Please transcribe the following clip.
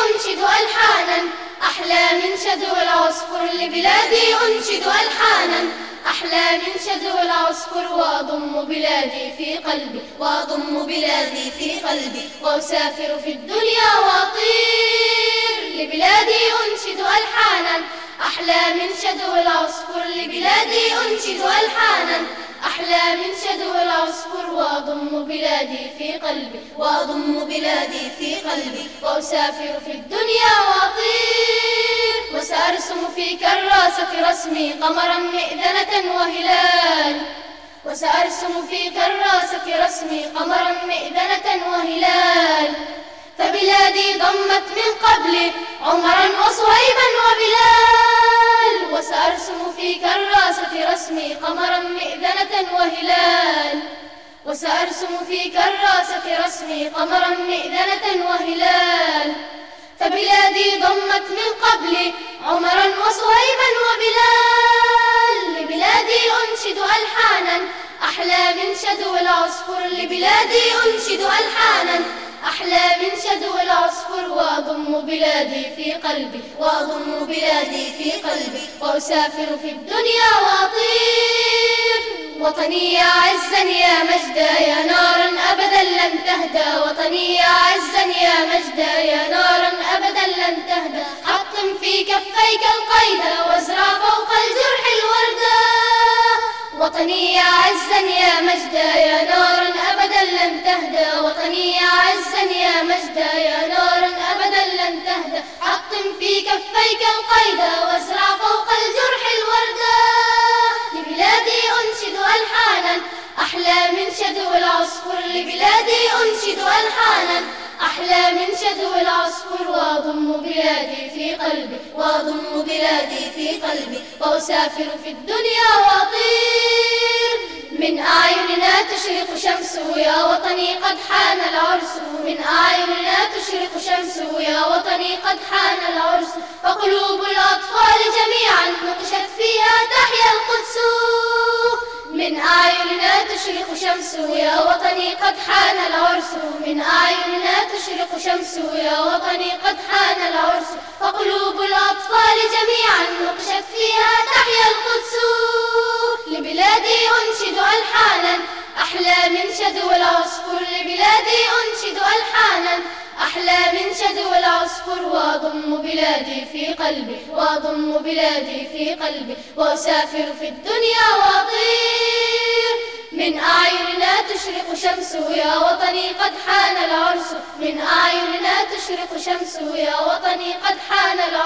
أنشد ألحانا أحلى من شدو العصفر، لبلادي أنشد ألحانا أحلى من شدو العصفر، وأضم بلادي في قلبي، وأضم بلادي في قلبي، وأسافر في الدنيا وأطير، لبلادي أنشد ألحانا أحلى من شدو العصفر، لبلادي أنشد ألحانا أحلى من شدو العصفر، وأضم بلادي في قلبي، وأضم بلادي في قلبي، وأسافر في الدنيا وأطير، وسأرسم في كراسة رسمي قمرا مئذنة وهلال، وسأرسم في كراسة رسمي قمرا مئذنة وهلال، فبلادي ضمت من قبل عمرا وصهيبا وبلال، وسأرسم في كراسة رسمي قمرا مئذنة وهلال، وسأرسم في كراسة رسمي قمرا مئذنة وهلال، فبلادي ضمت من قبل عمرا وصهيبا وبلال، لبلادي أنشد ألحانا أحلى من شدو العصفر، لبلادي أنشد ألحانا أحلى من شدو العصفر، وأضم بلادي في قلبي، وأضم بلادي في قلبي، وأسافر في الدنيا وأطير، وطني يا عزا يا مجدا يا نارا أبدا لن تهدى، وطني يا عزا يا مجدا يا نارا أبدا لن تهدى، حطم في كفيك القيد وازرع فوق الجرح الوردة، وطني يا عزا يا مجدا يا نارا أبدا لن تهدى، وطني يا عزا يا مجدا يا نارا أبدا لن تهدى، حطم في كفيك القيد وازرع فوق الجرح الوردة، لبلادي أنشد ألحانا أحلى من شدو العصفر، لبلادي أنشد ألحانا أحلى من شدو العصفر، وأضم بلادي في قلبي، وأضم بلادي في قلبي، وأسافر في الدنيا وأطير، من أعيننا تشرق شمس يا وطني قد حان العرس، من أعيننا تشرق شمس يا وطني قد حان العرس، فقلوب الأطفال جميعا نقشت فيها تحيا القدس، من أعيننا تشرق شمس يا وطني قد حان العرس، من أعيننا تشرق شمس يا وطني قد حان العرس، فقلوب الأطفال جميعا نقشت فيها تحيا القدس، لبلادي أنشد ألحانا أحلى من شدو العصفر، لبلادي أنشد ألحانا أحلى من شدو العصفر، وأضم بلادي في قلبي، وأضم بلادي في قلبي، وأسافر في الدنيا وأطير، من أعيننا تشرق شمس يا وطني قد حان العرس، من أعيننا تشرق شمس يا وطني قد حان العرس.